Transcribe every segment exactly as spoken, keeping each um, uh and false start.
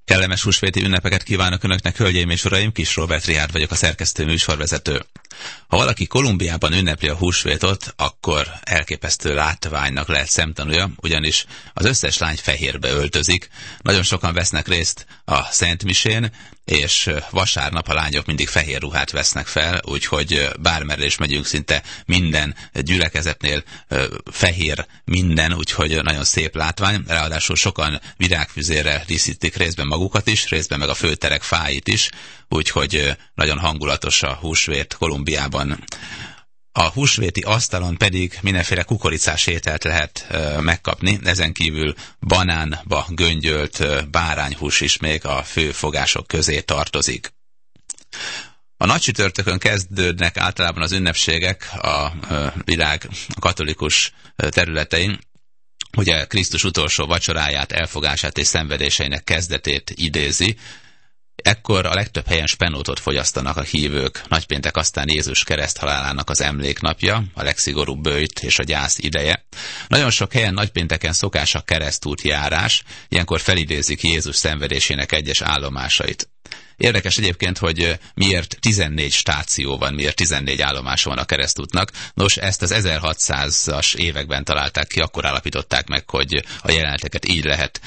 Kellemes húsvéti ünnepeket kívánok Önöknek, hölgyeim és uraim, Kis Róbert Richárd vagyok, a szerkesztő műsorvezető. Ha valaki Kolumbiában ünnepli a húsvétot, akkor elképesztő látványnak lehet szemtanúja, ugyanis az összes lány fehérbe öltözik. Nagyon sokan vesznek részt a Szentmisén, és vasárnap a lányok mindig fehér ruhát vesznek fel, úgyhogy bármerre is megyünk, szinte minden gyülekezetnél fehér minden, úgyhogy nagyon szép látvány. Ráadásul sokan virágfüzérrel díszítik részben magukat is, részben meg a főterek fáit is, úgyhogy nagyon hangulatos a húsvét Kolumbiában. A húsvéti asztalon pedig mindenféle kukoricás ételt lehet uh, megkapni, ezen kívül banánba göngyölt uh, bárányhús is még a fő fogások közé tartozik. A nagycsütörtökön kezdődnek általában az ünnepségek a uh, világ a katolikus uh, területein. Ugye Krisztus utolsó vacsoráját, elfogását és szenvedéseinek kezdetét idézi. Ekkor a legtöbb helyen spenótot fogyasztanak a hívők. Nagypéntek aztán Jézus kereszthalálának az emléknapja, a legszigorúbb böjt és a gyász ideje. Nagyon sok helyen nagypénteken szokás a keresztútjárás, ilyenkor felidézik Jézus szenvedésének egyes állomásait. Érdekes egyébként, hogy miért tizennégy stáció van, miért tizennégy állomása van a keresztútnak. Nos, ezt az ezerhatszázas években találták ki, akkor állapították meg, hogy a jeleneteket így lehet,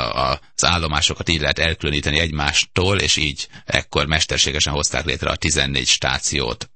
az állomásokat így lehet elkülöníteni egymástól, és így ekkor mesterségesen hozták létre a tizennégy stációt.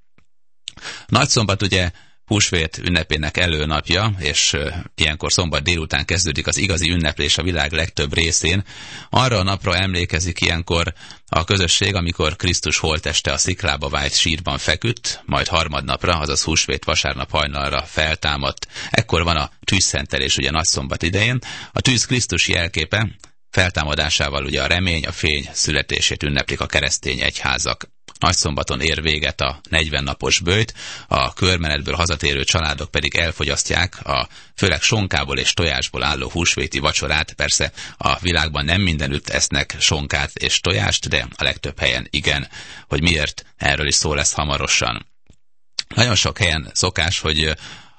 Nagyszombat ugye húsvét ünnepének előnapja, és uh, ilyenkor szombat délután kezdődik az igazi ünneplés a világ legtöbb részén. Arra a napra emlékezik ilyenkor a közösség, amikor Krisztus holtteste a sziklába vájt sírban feküdt, majd harmadnapra, azaz húsvét vasárnap hajnalra feltámadt. Ekkor van a tűzszentelés ugye nagyszombat idején. A tűz Krisztus jelképe, feltámadásával ugye a remény, a fény születését ünneplik a keresztény egyházak. Nagyszombaton ér véget a negyven napos böjt, a körmenetből hazatérő családok pedig elfogyasztják a főleg sonkából és tojásból álló húsvéti vacsorát. Persze a világban nem mindenütt esznek sonkát és tojást, de a legtöbb helyen igen. Hogy miért, erről is szó lesz hamarosan. Nagyon sok helyen szokás, hogy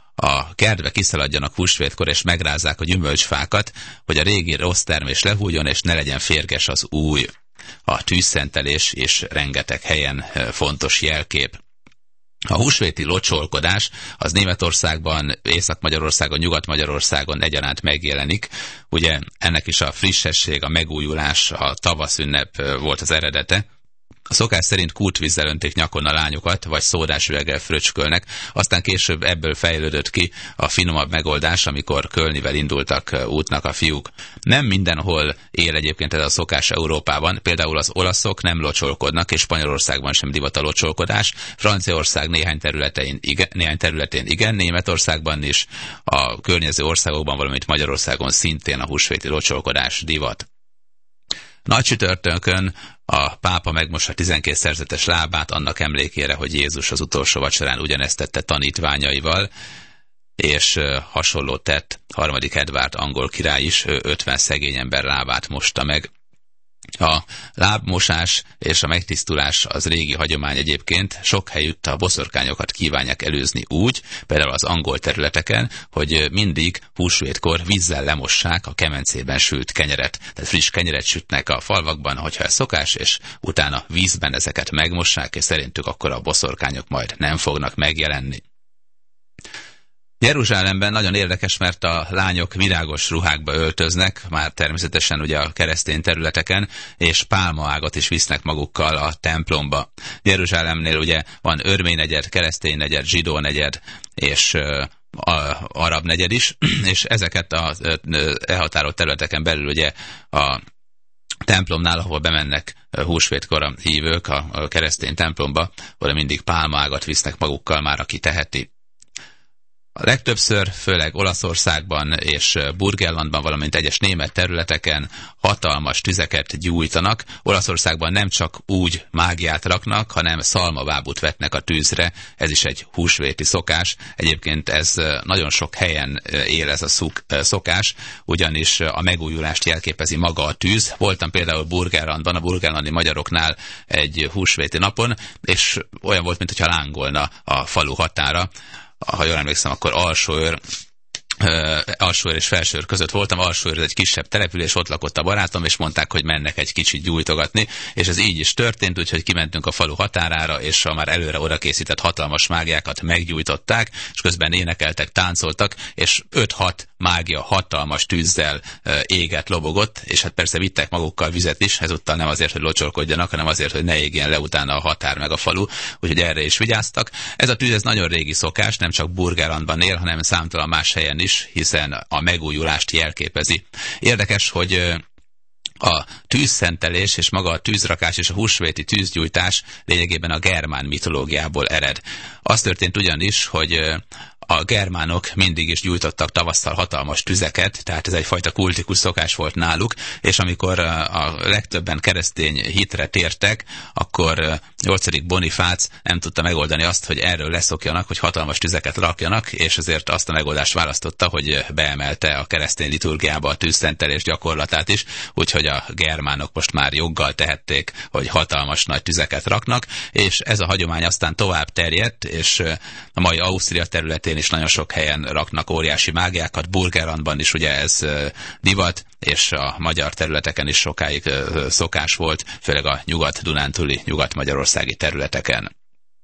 a kertbe kiszaladjanak húsvétkor, és megrázzák a gyümölcsfákat, hogy a régi rossz termés lehújjon, és ne legyen férges az új. A tűzszentelés és rengeteg helyen fontos jelkép. A húsvéti locsolkodás az Németországban, Észak-Magyarországon, Nyugat-Magyarországon egyaránt megjelenik. Ugye ennek is a frissesség, a megújulás, a tavaszünnep volt az eredete. A szokás szerint kútvízzel öntik nyakon a lányokat, vagy szódás üveggel fröcskölnek, aztán később ebből fejlődött ki a finomabb megoldás, amikor kölnivel indultak útnak a fiúk. Nem mindenhol él egyébként ez a szokás Európában, például az olaszok nem locsolkodnak, és Spanyolországban sem divat a locsolkodás, Franciaország néhány területén igen, néhány területén igen, Németországban is, a környező országokban, valamint Magyarországon szintén a húsvéti locsolkodás divat. Nagycsütörtökön a pápa megmossa tizenkét szerzetes lábát annak emlékére, hogy Jézus az utolsó vacsorán ugyanezt tette tanítványaival, és hasonlót tett harmadik Edvárd angol király is, ő ötven szegény ember lábát mosta meg. A lábmosás és a megtisztulás az régi hagyomány egyébként. Sok helyütt a boszorkányokat kívánják előzni úgy, például az angol területeken, hogy mindig húsvétkor vízzel lemossák a kemencében sült kenyeret. Tehát friss kenyeret sütnek a falvakban, hogyha ez szokás, és utána vízben ezeket megmossák, és szerintük akkor a boszorkányok majd nem fognak megjelenni. Jeruzsálemben nagyon érdekes, mert a lányok virágos ruhákba öltöznek, már természetesen ugye a keresztény területeken, és pálmaágat is visznek magukkal a templomba. Jeruzsálemnél ugye van örmény negyed, keresztény negyed, zsidó negyed, és uh, a, arab negyed is, és ezeket a elhatárolt területeken belül ugye a templomnál, ahol bemennek húsvétkor a hívők a, a keresztény templomba, oda mindig pálmaágat visznek magukkal, már aki teheti. A legtöbbször, főleg Olaszországban és Burgenlandban, valamint egyes német területeken hatalmas tüzeket gyújtanak. Olaszországban nem csak úgy mágiát raknak, hanem szalmavábut vetnek a tűzre. Ez is egy húsvéti szokás. Egyébként ez nagyon sok helyen él ez a szokás, ugyanis a megújulást jelképezi maga a tűz. Voltam például Burgenlandban, a burgenlandi magyaroknál egy húsvéti napon, és olyan volt, mintha lángolna a falu határa. Ha jól emlékszem, akkor Alsóőr Alsóőr és Felsőőr között voltam. Alsóőr egy kisebb település, ott lakott a barátom, és mondták, hogy mennek egy kicsit gyújtogatni, és ez így is történt, úgyhogy kimentünk a falu határára, és a már előre oda készített hatalmas mágiákat meggyújtották, és közben énekeltek, táncoltak, és öt-hat mágia hatalmas tűzzel égett, lobogott, és hát persze vittek magukkal vizet is, ezúttal nem azért, hogy locsolkodjanak, hanem azért, hogy ne égjen le utána a határ meg a falu, úgyhogy erre is vigyáztak. Ez a tűz ez nagyon régi szokás, nem csak Burgenlandban él, hanem számtalan más helyen is, hiszen a megújulást jelképezi. Érdekes, hogy a tűzszentelés és maga a tűzrakás és a húsvéti tűzgyújtás lényegében a germán mitológiából ered. Az történt ugyanis, hogy a germánok mindig is gyújtottak tavasszal hatalmas tüzeket, tehát ez egyfajta kultikus szokás volt náluk, és amikor a legtöbben keresztény hitre tértek, akkor nyolcadik Bonifác nem tudta megoldani azt, hogy erről leszokjanak, hogy hatalmas tüzeket rakjanak, és ezért azt a megoldást választotta, hogy beemelte a keresztény liturgiába a tűzszentelés gyakorlatát is, úgyhogy a germánok most már joggal tehették, hogy hatalmas nagy tüzeket raknak, és ez a hagyomány aztán tovább terjedt, és a mai Ausztria területén is nagyon sok helyen raknak óriási mágiákat, Burgenlandban is ugye ez divat, és a magyar területeken is sokáig szokás volt, főleg a nyugat-dunántúli, nyugat-magyarországi területeken.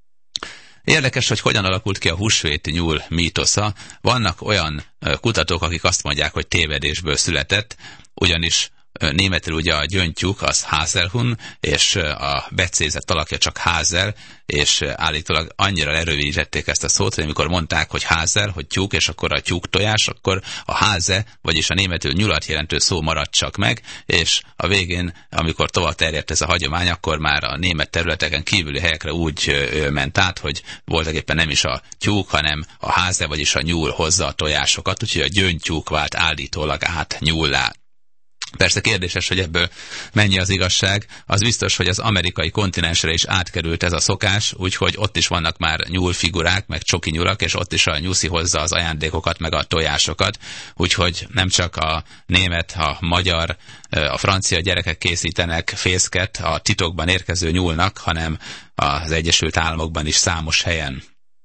Érdekes, hogy hogyan alakult ki a húsvéti nyúl mítosza. Vannak olyan kutatók, akik azt mondják, hogy tévedésből született, ugyanis németül ugye a gyöngytyúk az Haselhuhn, és a becézett alakja csak Hasel, és állítólag annyira lerövidítették ezt a szót, hogy amikor mondták, hogy Hasel, hogy tyúk, és akkor a tyúk tojás, akkor a Hase, vagyis a németül nyulat jelentő szó maradt csak meg, és a végén, amikor tovább terjedt ez a hagyomány, akkor már a német területeken kívüli helyekre úgy ment át, hogy voltak éppen nem is a tyúk, hanem a Hase, vagyis a nyúl hozza a tojásokat, úgyhogy a gyöngytyúk vált állítólag át nyúllá. Persze kérdéses, hogy ebből mennyi az igazság. Az biztos, hogy az amerikai kontinensre is átkerült ez a szokás, úgyhogy ott is vannak már nyúlfigurák, meg csoki nyulak, és ott is a nyuszi hozza az ajándékokat, meg a tojásokat. Úgyhogy nem csak a német, a magyar, a francia gyerekek készítenek fészket a titokban érkező nyúlnak, hanem az Egyesült Államokban is számos helyen.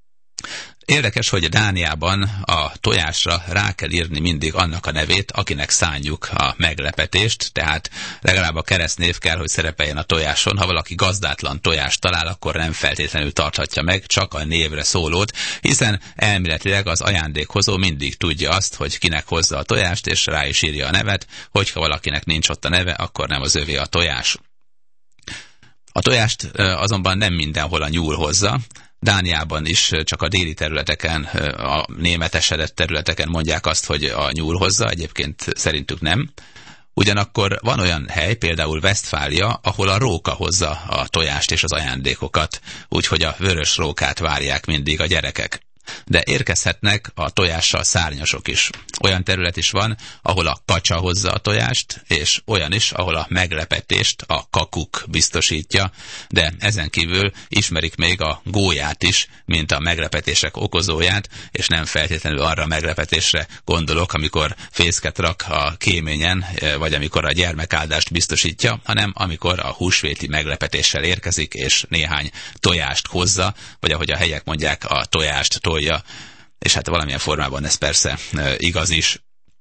Érdekes, hogy Dániában a tojásra rá kell írni mindig annak a nevét, akinek szánjuk a meglepetést, tehát legalább a keresztnév kell, hogy szerepeljen a tojáson. Ha valaki gazdátlan tojást talál, akkor nem feltétlenül tarthatja meg, csak a névre szólót, hiszen elméletileg az ajándékhozó mindig tudja azt, hogy kinek hozza a tojást, és rá is írja a nevet, hogyha valakinek nincs ott a neve, akkor nem az övé a tojás. A tojást azonban nem mindenhol a nyúl hozza. Dániában is csak a déli területeken, a németesedett területeken mondják azt, hogy a nyúl hozza, egyébként szerintük nem. Ugyanakkor van olyan hely, például Westfália, ahol a róka hozza a tojást és az ajándékokat, úgyhogy a vörös rókát várják mindig a gyerekek. De érkezhetnek a tojással szárnyasok is. Olyan terület is van, ahol a kacsa hozza a tojást, és olyan is, ahol a meglepetést a kakuk biztosítja, de ezen kívül ismerik még a gólyát is, mint a meglepetések okozóját, és nem feltétlenül arra a meglepetésre gondolok, amikor fészket rak a kéményen, vagy amikor a gyermekáldást biztosítja, hanem amikor a húsvéti meglepetéssel érkezik, és néhány tojást hozza, vagy ahogy a helyek mondják, a tojást tolja, és hát valamilyen formában ez persze igaz is.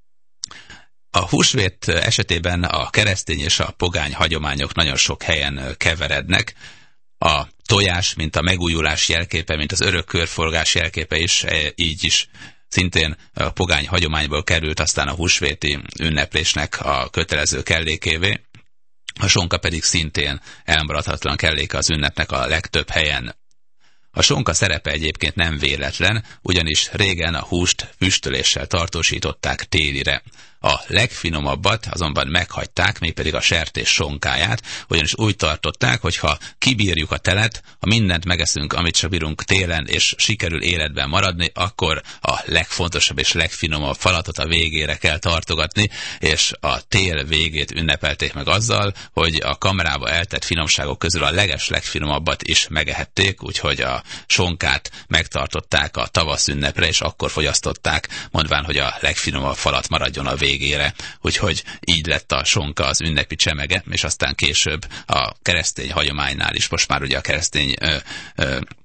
A húsvét esetében a keresztény és a pogány hagyományok nagyon sok helyen keverednek. A tojás, mint a megújulás jelképe, mint az örök körforgás jelképe is, így is szintén a pogány hagyományból került aztán a húsvéti ünneplésnek a kötelező kellékévé. A sonka pedig szintén elmaradhatatlan kelléke az ünnepnek a legtöbb helyen. A sonka szerepe egyébként nem véletlen, ugyanis régen a húst füstöléssel tartósították télire. A legfinomabbat azonban meghagyták, mégpedig a sertés sonkáját, ugyanis úgy tartották, hogy ha kibírjuk a telet, ha mindent megeszünk, amit csak bírunk télen, és sikerül életben maradni, akkor a legfontosabb és legfinomabb falatot a végére kell tartogatni, és a tél végét ünnepelték meg azzal, hogy a kamerába eltett finomságok közül a leges legfinomabbat is megehették, úgyhogy a sonkát megtartották a tavasz ünnepre, és akkor fogyasztották, mondván, hogy a legfinomabb falat maradjon a végére. végére, úgyhogy így lett a sonka az ünnepi csemege, és aztán később a keresztény hagyománynál is, most már ugye a keresztény ö, ö,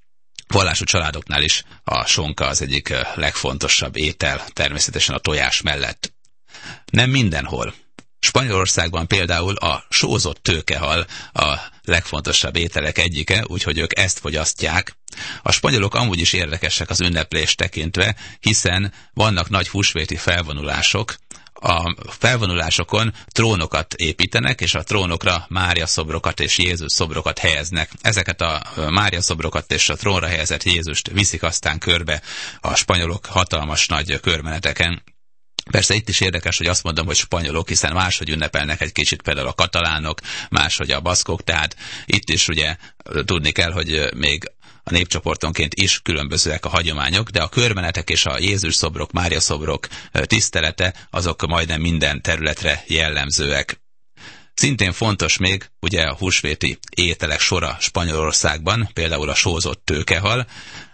vallású családoknál is a sonka az egyik legfontosabb étel, természetesen a tojás mellett. Nem mindenhol. Spanyolországban például a sózott tőkehal a legfontosabb ételek egyike, úgyhogy ők ezt fogyasztják. A spanyolok amúgy is érdekesek az ünneplést tekintve, hiszen vannak nagy húsvéti felvonulások. A felvonulásokon trónokat építenek, és a trónokra Mária szobrokat és Jézus szobrokat helyeznek. Ezeket a Mária szobrokat és a trónra helyezett Jézust viszik aztán körbe a spanyolok hatalmas nagy körmeneteken. Persze itt is érdekes, hogy azt mondom, hogy spanyolok, hiszen máshogy ünnepelnek egy kicsit például a katalánok, máshogy a baszkok, tehát itt is ugye tudni kell, hogy még a népcsoportonként is különbözőek a hagyományok, de a körmenetek és a Jézus szobrok, Mária szobrok tisztelete azok majdnem minden területre jellemzőek. Szintén fontos még ugye a húsvéti ételek sora Spanyolországban, például a sózott tőkehal.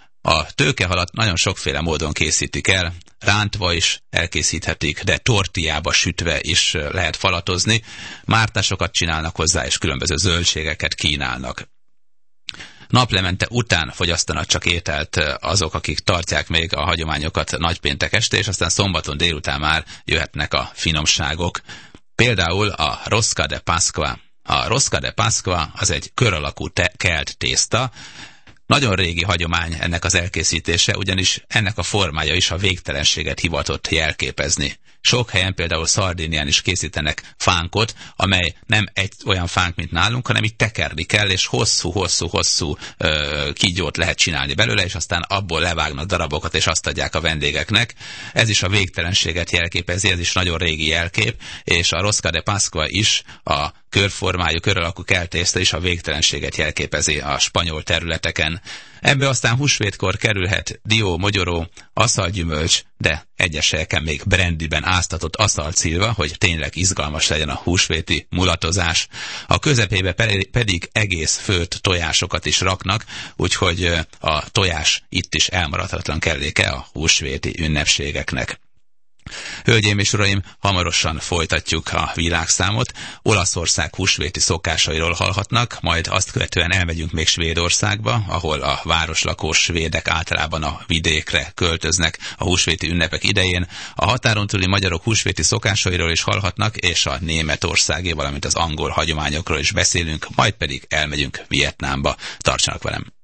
A tőkehalat nagyon sokféle módon készítik el, rántva is elkészíthetik, de tortillába sütve is lehet falatozni. Mártásokat csinálnak hozzá, és különböző zöldségeket kínálnak. Naplemente után fogyasztanak csak ételt azok, akik tartják még a hagyományokat nagypéntek este, és aztán szombaton délután már jöhetnek a finomságok. Például a rosca de Pascua. A rosca de Pascua az egy kör alakú te- kelt tészta. Nagyon régi hagyomány ennek az elkészítése, ugyanis ennek a formája is a végtelenséget hivatott jelképezni. Sok helyen, például Szardínián is készítenek fánkot, amely nem egy olyan fánk, mint nálunk, hanem így tekerni kell, és hosszú-hosszú-hosszú kígyót lehet csinálni belőle, és aztán abból levágnak darabokat, és azt adják a vendégeknek. Ez is a végtelenséget jelképezi, ez is nagyon régi jelkép, és a rosca de Pascua is, a körformájú, kör alakú keltészta is a végtelenséget jelképezi a spanyol területeken. Ebbe aztán húsvétkor kerülhet dió, mogyoró, aszalgyümölcs, de egyes helyeken még brandyben áztatott aszalcilva, hogy tényleg izgalmas legyen a húsvéti mulatozás. A közepébe pedig egész főtt tojásokat is raknak, úgyhogy a tojás itt is elmaradhatatlan kelléke a húsvéti ünnepségeknek. Hölgyeim és uraim, hamarosan folytatjuk a világszámot. Olaszország húsvéti szokásairól hallhatnak, majd azt követően elmegyünk még Svédországba, ahol a városlakós svédek általában a vidékre költöznek a húsvéti ünnepek idején. A határon túli magyarok húsvéti szokásairól is hallhatnak, és a németországi, valamint az angol hagyományokról is beszélünk, majd pedig elmegyünk Vietnámba. Tartsanak velem!